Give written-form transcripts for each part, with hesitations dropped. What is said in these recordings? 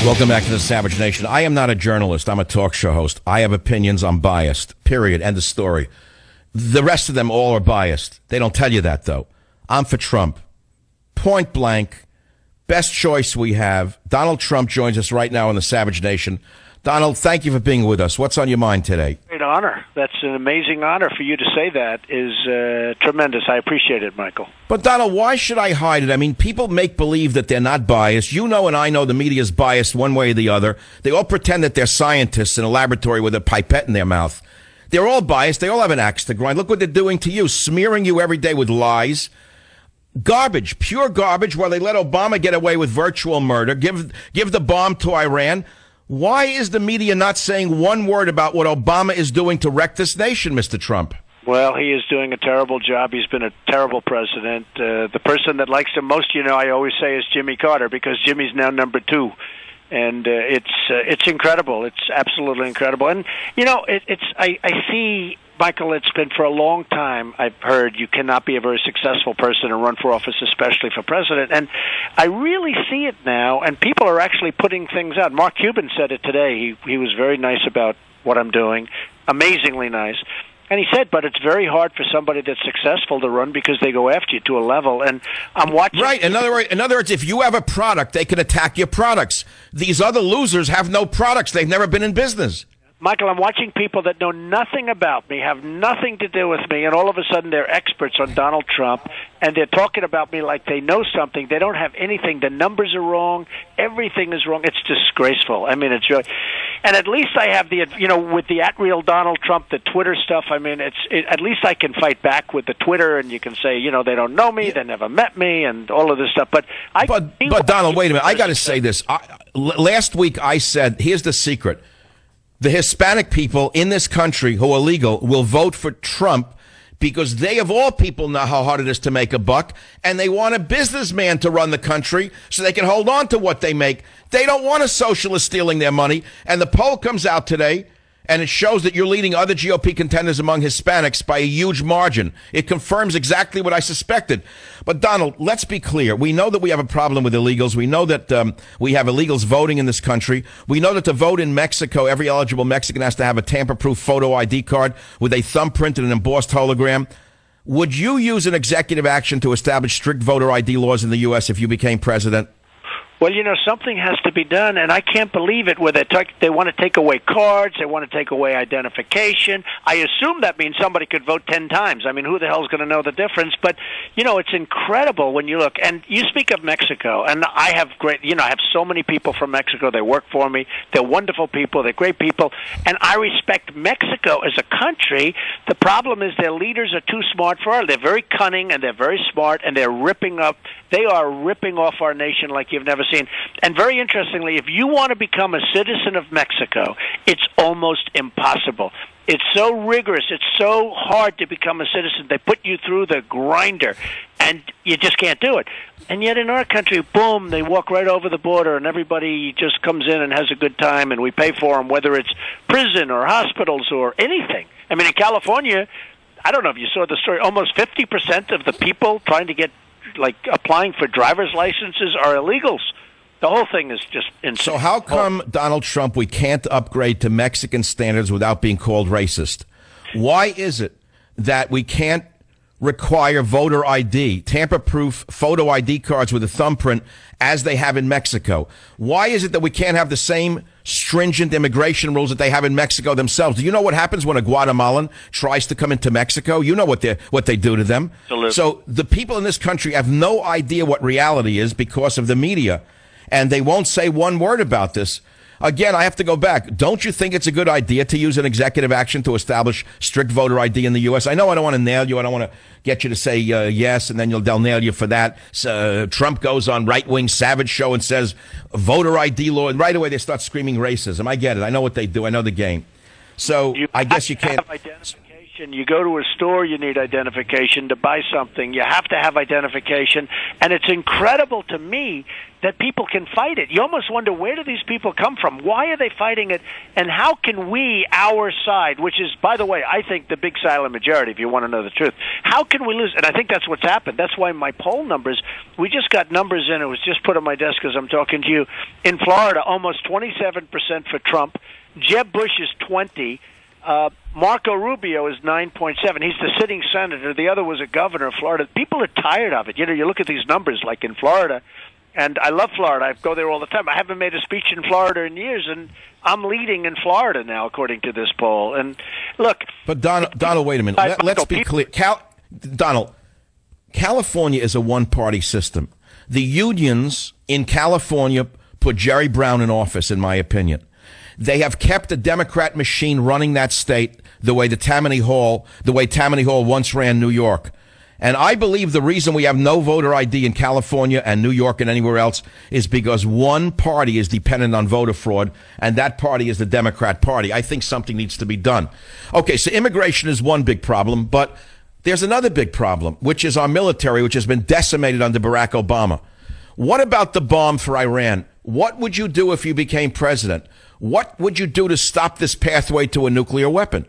Welcome back to the Savage Nation. I am not a journalist. I'm a talk show host. I have opinions. I'm biased. Period. End of story. The rest of them all are biased. They don't tell you that, though. I'm for Trump. Point blank. Best choice we have. Donald Trump joins us right now in the Savage Nation. Donald, thank you for being with us. What's on your mind today? Great honor. That's an amazing honor for you to say that is tremendous. I appreciate it, Michael. But, Donald, why should I hide it? I mean, people make believe that they're not biased. You know and I know the media is biased one way or the other. They all pretend that they're scientists in a laboratory with a pipette in their mouth. They're all biased. They all have an axe to grind. Look what they're doing to you, smearing you every day with lies. Garbage, pure garbage, while they let Obama get away with virtual murder, give the bomb to Iran. Why is the media not saying one word about what Obama is doing to wreck this nation, Mr. Trump? Well, he is doing a terrible job. He's been a terrible president. The person that likes him most, I always say, is Jimmy Carter, because Jimmy's now number 2. And it's incredible. It's absolutely incredible. And, I see, Michael, it's been for a long time, I've heard you cannot be a very successful person and run for office, especially for president. And I really see it now, and people are actually putting things out. Mark Cuban said it today. He was very nice about what I'm doing, amazingly nice. And he said, but it's very hard for somebody that's successful to run because they go after you to a level. And I'm watching. Right. In other words, if you have a product, they can attack your products. These other losers have no products. They've never been in business. Michael, I'm watching people that know nothing about me, have nothing to do with me, and all of a sudden they're experts on Donald Trump, and they're talking about me like they know something. They don't have anything. The numbers are wrong. Everything is wrong. It's disgraceful. I mean, it's really... And at least I have the, with the @real Donald Trump, the Twitter stuff, I mean, at least I can fight back with the Twitter, and you can say, they don't know me, they never met me, and all of this stuff. But Donald, wait a minute. I got to say this. Last week I said, here's the secret. The Hispanic people in this country who are legal will vote for Trump because they, of all people, know how hard it is to make a buck, and they want a businessman to run the country so they can hold on to what they make. They don't want a socialist stealing their money. And the poll comes out today, and it shows that you're leading other GOP contenders among Hispanics by a huge margin. It confirms exactly what I suspected. But, Donald, let's be clear. We know that we have a problem with illegals. We know that we have illegals voting in this country. We know that to vote in Mexico, every eligible Mexican has to have a tamper-proof photo ID card with a thumbprint and an embossed hologram. Would you use an executive action to establish strict voter ID laws in the U.S. if you became president? Well, something has to be done, and I can't believe it where they want to take away cards, they want to take away identification. I assume that means somebody could vote 10 times. I mean, who the hell's going to know the difference? But, it's incredible when you look. And you speak of Mexico, and I have I have so many people from Mexico. They work for me. They're wonderful people. They're great people. And I respect Mexico as a country. The problem is their leaders are too smart for us. They're very cunning, and they're very smart, and they're ripping off our nation like you've never seen. And very interestingly, if you want to become a citizen of Mexico, it's almost impossible. It's so rigorous. It's so hard to become a citizen. They put you through the grinder, and you just can't do it. And yet in our country, boom, they walk right over the border, and everybody just comes in and has a good time, and we pay for them, whether it's prison or hospitals or anything. I mean, in California, I don't know if you saw the story, almost 50% of the people trying to get, applying for driver's licenses are illegals. The whole thing is just insane. So how come, Donald Trump, we can't upgrade to Mexican standards without being called racist? Why is it that we can't require voter ID, tamper-proof photo ID cards with a thumbprint as they have in Mexico? Why is it that we can't have the same stringent immigration rules that they have in Mexico themselves? Do you know what happens when a Guatemalan tries to come into Mexico? You know what they do to them. Absolutely. So the people in this country have no idea what reality is because of the media. And they won't say one word about this. Again, I have to go back. Don't you think it's a good idea to use an executive action to establish strict voter ID in the U.S.? I know I don't want to nail you. I don't want to get you to say yes, and then they'll nail you for that. Trump goes on right-wing Savage Show and says voter ID law, and right away they start screaming racism. I get it. I know what they do. I know the game. So I guess you can't. You go to a store, you need identification. To buy something, you have to have identification. And it's incredible to me that people can fight it. You almost wonder, where do these people come from? Why are they fighting it? And how can we, our side, which is, by the way, I think the big silent majority, if you want to know the truth, how can we lose? And I think that's what's happened. That's why my poll numbers, we just got numbers in. It was just put on my desk as I'm talking to you. In Florida, almost 27% for Trump. Jeb Bush is 20. Marco Rubio is 9.7. He's the sitting senator. The other was a governor of Florida. People are tired of it. You know, you look at these numbers, like in Florida, and I love Florida. I go there all the time. I haven't made a speech in Florida in years, and I'm leading in Florida now, according to this poll. And look, but Donald, wait a minute. Let's be clear. Donald, California is a one-party system. The unions in California put Jerry Brown in office, in my opinion. They have kept the Democrat machine running that state the way Tammany Hall once ran New York. And I believe the reason we have no voter ID in California and New York and anywhere else is because one party is dependent on voter fraud, and that party is the Democrat Party. I think something needs to be done. Okay, so immigration is one big problem, but there's another big problem, which is our military, which has been decimated under Barack Obama. What about the bomb for Iran? What would you do if you became president? What would you do to stop this pathway to a nuclear weapon?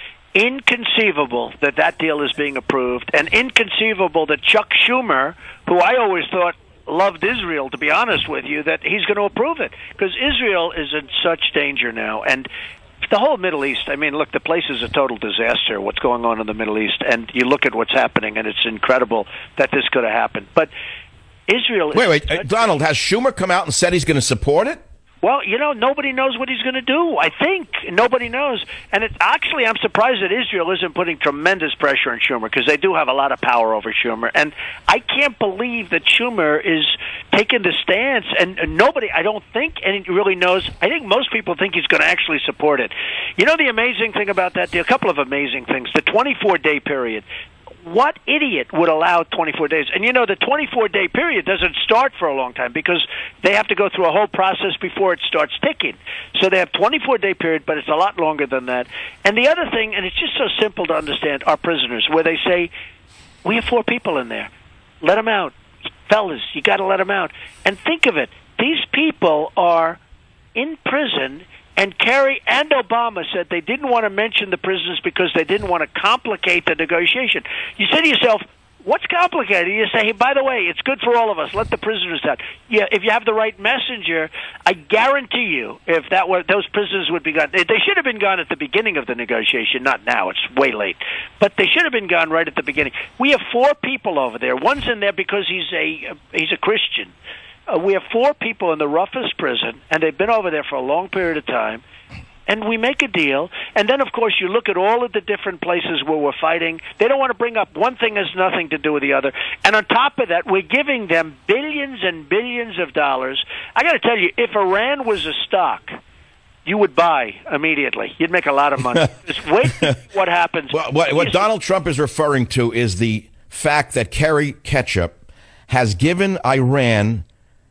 Inconceivable that that deal is being approved, and inconceivable that Chuck Schumer, who I always thought loved Israel, to be honest with you, that he's going to approve it, because Israel is in such danger now. And the whole Middle East, I mean, look, the place is a total disaster, what's going on in the Middle East, and you look at what's happening, and it's incredible that this could have happened. But Israel... Wait, Donald, has Schumer come out and said he's going to support it? Well, you know, nobody knows what he's going to do. I think nobody knows. And actually, I'm surprised that Israel isn't putting tremendous pressure on Schumer, because they do have a lot of power over Schumer. And I can't believe that Schumer is taking the stance. And nobody, I don't think, really knows. I think most people think he's going to actually support it. You know, the amazing thing about that, a couple of amazing things. The 24-day period. What idiot would allow 24 days? And, you know, the 24-day period doesn't start for a long time, because they have to go through a whole process before it starts ticking. So they have 24-day period, but it's a lot longer than that. And the other thing, and it's just so simple to understand, are prisoners, where they say, we have 4 people in there. Let them out. Fellas, you got to let them out. And think of it. These people are in prison. And Kerry and Obama said they didn't want to mention the prisoners because they didn't want to complicate the negotiation. You say to yourself, what's complicated? You say, hey, by the way, it's good for all of us. Let the prisoners out. Yeah, if you have the right messenger, I guarantee you, if that were, those prisoners would be gone. They should have been gone at the beginning of the negotiation, not now. It's way late. But they should have been gone right at the beginning. We have 4 people over there. One's in there because he's a Christian. We have 4 people in the roughest prison, and they've been over there for a long period of time. And we make a deal, and then, of course, you look at all of the different places where we're fighting. They don't want to bring up one thing has nothing to do with the other. And on top of that, we're giving them billions and billions of dollars. I got to tell you, if Iran was a stock, you would buy immediately. You'd make a lot of money. Just wait what happens. Well, what Donald Trump is referring to is the fact that Kerry Ketchup has given Iran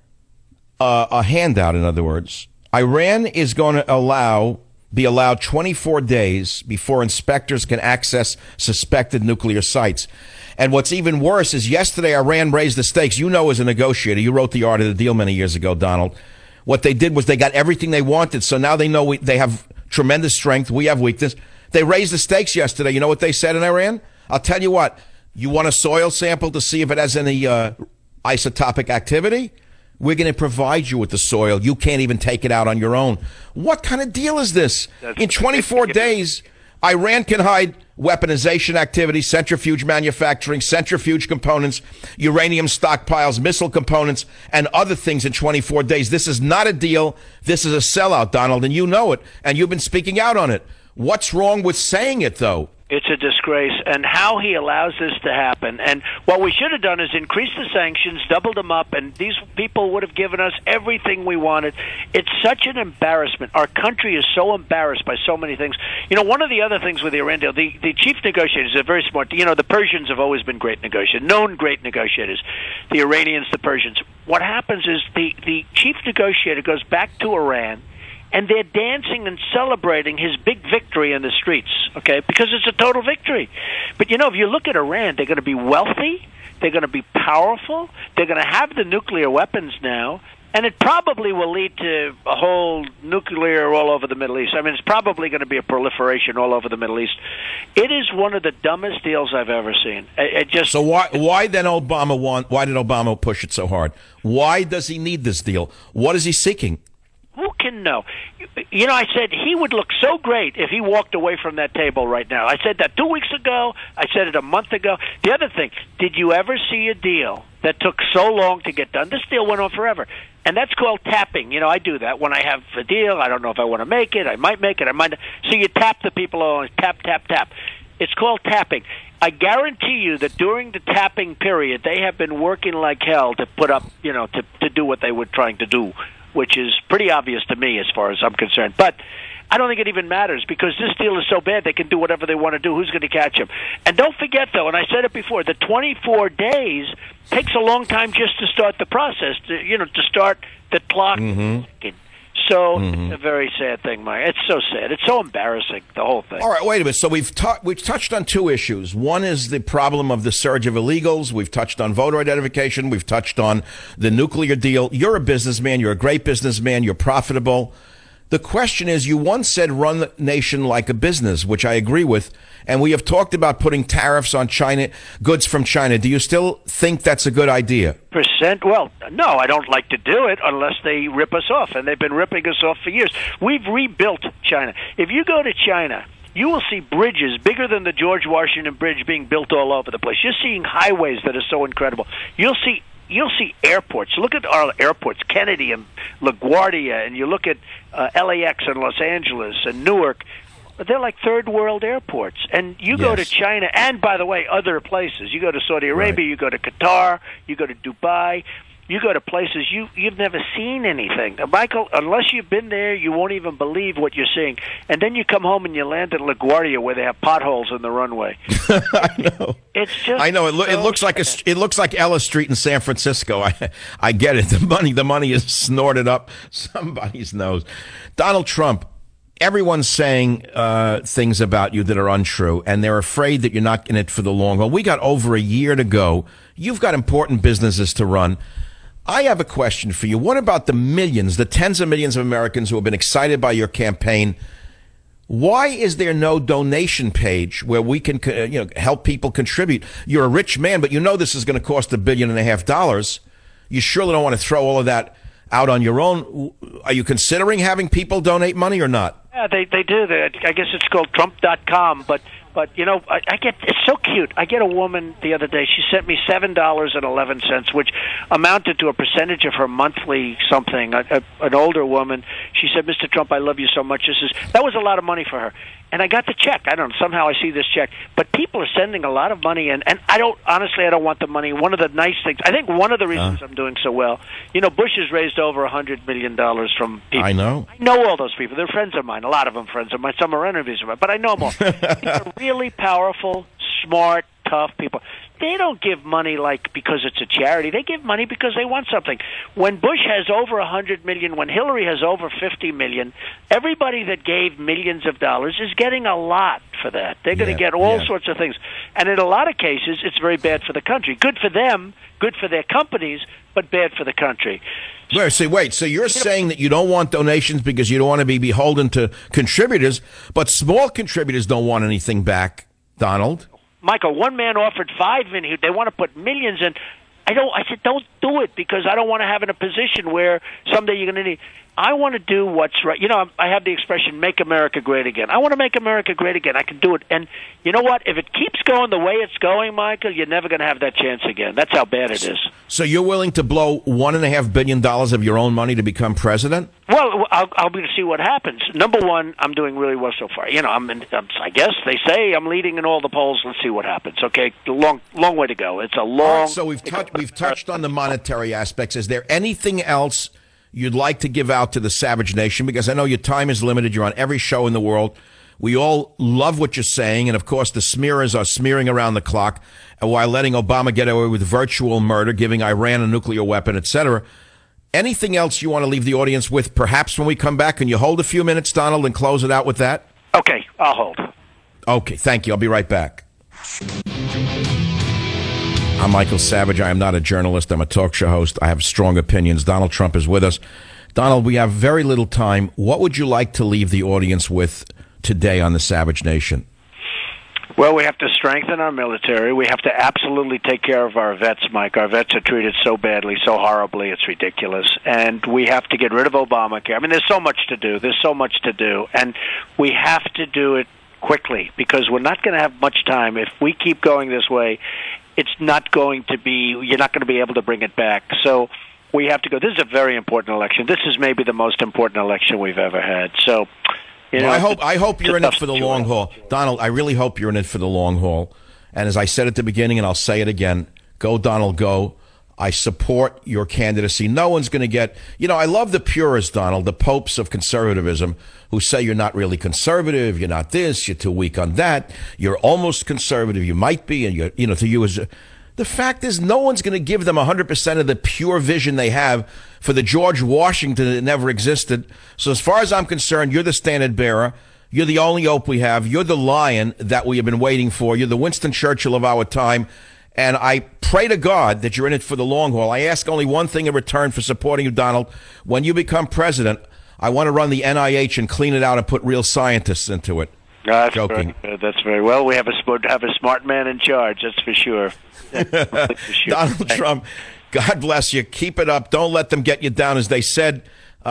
a handout. In other words, Iran is going to be allowed 24 days before inspectors can access suspected nuclear sites. And what's even worse is yesterday Iran raised the stakes. You know, as a negotiator, you wrote the art of the deal many years ago, Donald. What they did was they got everything they wanted. So now they know they have tremendous strength. We have weakness. They raised the stakes yesterday. You know what they said in Iran? I'll tell you what. You want a soil sample to see if it has any isotopic activity? We're going to provide you with the soil. You can't even take it out on your own. What kind of deal is this? In 24 days, Iran can hide weaponization activity, centrifuge manufacturing, centrifuge components, uranium stockpiles, missile components, and other things in 24 days. This is not a deal. This is a sellout, Donald, and you know it, and you've been speaking out on it. What's wrong with saying it, though? It's a disgrace, and how he allows this to happen. And what we should have done is increase the sanctions, doubled them up, and these people would have given us everything we wanted. It's such an embarrassment. Our country is so embarrassed by so many things. You know, one of the other things with the Iran deal, the chief negotiators are very smart. You know, the Persians have always been great negotiators, known great negotiators. The Iranians, the Persians. What happens is the chief negotiator goes back to Iran, and they're dancing and celebrating his big victory in the streets, okay, because it's a total victory. But, if you look at Iran, they're going to be wealthy, they're going to be powerful, they're going to have the nuclear weapons now, and it probably will lead to a whole nuclear all over the Middle East. I mean, it's probably going to be a proliferation all over the Middle East. It is one of the dumbest deals I've ever seen. So why then why did Obama push it so hard? Why does he need this deal? What is he seeking? Who can know? I said he would look so great if he walked away from that table right now. I said that 2 weeks ago. I said it a month ago. The other thing, did you ever see a deal that took so long to get done? This deal went on forever. And that's called tapping. I do that when I have a deal. I don't know if I want to make it. I might make it. I might not. So you tap the people on tap, tap, tap. It's called tapping. I guarantee you that during the tapping period, they have been working like hell to put up, to do what they were trying to do, which is pretty obvious to me as far as I'm concerned. But I don't think it even matters because this deal is so bad they can do whatever they want to do. Who's going to catch them? And don't forget, though, and I said it before, the 24 days takes a long time just to start the process, to start the clock. Mm-hmm. So it's a very sad thing, Mike. It's so sad. It's so embarrassing, the whole thing. All right, wait a minute. So we've touched on two issues. One is the problem of the surge of illegals. We've touched on voter identification. We've touched on the nuclear deal. You're a businessman. You're a great businessman. You're profitable. The question is, you once said run the nation like a business, which I agree with, and we have talked about putting tariffs on goods from China. Do you still think that's a good idea? Well, no, I don't like to do it unless they rip us off, and they've been ripping us off for years. We've rebuilt China. If you go to China, you will see bridges bigger than the George Washington Bridge being built all over the place. You're seeing highways that are so incredible. You'll see airports. Look at our airports, Kennedy and LaGuardia, and you look at LAX and Los Angeles and Newark. They're like third world airports. And you go to China, and by the way, other places. You go to Saudi Arabia, you go to Qatar, you go to Dubai. You go to places you've never seen anything. Michael, unless you've been there, you won't even believe what you're seeing. And then you come home and you land at LaGuardia where they have potholes in the runway. I know. It's just I know. It looks like Ellis Street in San Francisco. I get it. The money is snorted up somebody's nose. Donald Trump. Everyone's saying things about you that are untrue, and they're afraid that you're not in it for the long haul. We got over a year to go. You've got important businesses to run. I have a question for you. What about the millions, the tens of millions of Americans who have been excited by your campaign? Why is there no donation page where we can help people contribute? You're a rich man, but this is going to cost $1.5 billion. You surely don't want to throw all of that out on your own. Are you considering having people donate money or not? Yeah, they do that. I guess it's called Trump.com, but it's so cute. I get a woman the other day. She sent me $7.11, which amounted to a percentage of her monthly something. An older woman. She said, "Mr. Trump, I love you so much." That was a lot of money for her. And I got the check. I don't know. Somehow I see this check. But people are sending a lot of money in. And I don't want the money. One of the nice things, I think one of the reasons I'm doing so well, Bush has raised over $100 million from people. I know all those people. They're friends of mine. A lot of them friends of mine. Some are enemies of mine. But I know them all. These are really powerful, smart, tough people. They don't give money because it's a charity. They give money because they want something. When Bush has over $100 million, when Hillary has over $50 million, everybody that gave millions of dollars is getting a lot for that. They're going to get all sorts of things. And in a lot of cases, it's very bad for the country. Good for them, good for their companies, but bad for the country. Wait. So you're saying that you don't want donations because you don't want to be beholden to contributors, but small contributors don't want anything back, Donald? Michael, one man offered $5 million. They want to put millions in. I said, don't do it because I don't want to have in a position where someday you're going to need. I want to do what's right. I have the expression, make America great again. I want to make America great again. I can do it. And you know what? If it keeps going the way it's going, Michael, you're never going to have that chance again. That's how bad it is. So you're willing to blow $1.5 billion of your own money to become president? Well, I'll be to see what happens. Number one, I'm doing really well so far. I guess they say I'm leading in all the polls. Let's see what happens. Okay, long way to go. It's a long. Right, so we've touched on the monetary aspects. Is there anything else you'd like to give out to the savage nation? Because I know your time is limited. You're on every show in the world. We all love what you're saying. And, of course, the smearers are smearing around the clock while letting Obama get away with virtual murder, giving Iran a nuclear weapon, etc. Anything else you want to leave the audience with, perhaps when we come back? Can you hold a few minutes, Donald, and close it out with that? Okay, I'll hold. Okay, thank you. I'll be right back. I'm Michael Savage. I am not a journalist. I'm a talk show host. I have strong opinions. Donald Trump is with us. Donald, we have very little time. What would you like to leave the audience with today on the Savage Nation? Well, we have to strengthen our military. We have to absolutely take care of our vets, Mike. Our vets are treated so badly, so horribly, it's ridiculous. And we have to get rid of Obamacare. I mean, there's so much to do. There's so much to do. And we have to do it quickly because we're not going to have much time. If we keep going this way, it's not going to be, you're not going to be able to bring it back. So we have to go. This is a very important election. This is maybe the most important election we've ever had. So, you know, I hope you're in it for the long haul. Donald, I really hope you're in it for the long haul. And as I said at the beginning, and I'll say it again, go, Donald, go. I support your candidacy. No one's going to get, you know, I love the purists, Donald, the popes of conservatism, who say you're not really conservative, you're not this, you're too weak on that, you're almost conservative, you might be, and you're, you know, to you as the fact is no one's going to give them 100% of the pure vision they have for the George Washington that never existed. So as far as I'm concerned, you're the standard bearer. You're the only hope we have. You're the lion that we have been waiting for. You're the Winston Churchill of our time. And I pray to God that you're in it for the long haul. I ask only one thing in return for supporting you, Donald. When you become president, I want to run the NIH and clean it out and put real scientists into it. That's joking. That's very well. We have a smart man in charge. That's for sure. For sure. Donald Trump, God bless you. Keep it up. Don't let them get you down. As they said,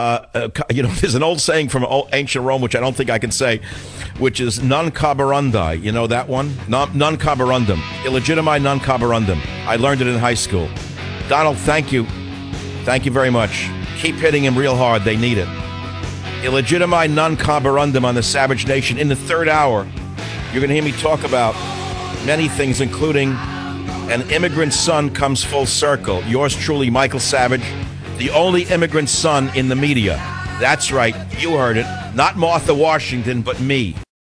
you know, there's an old saying from ancient Rome, which I don't think I can say, which is non caberundi. You know that one? Non caberundum. Illegitimi non caberundum. I learned it in high school. Donald, thank you. Thank you very much. Keep hitting him real hard. They need it. Illegitimi non caberundum on the Savage Nation. In the third hour, you're going to hear me talk about many things, including an immigrant son comes full circle. Yours truly, Michael Savage, the only immigrant son in the media. That's right. You heard it. Not Martha Washington, but me.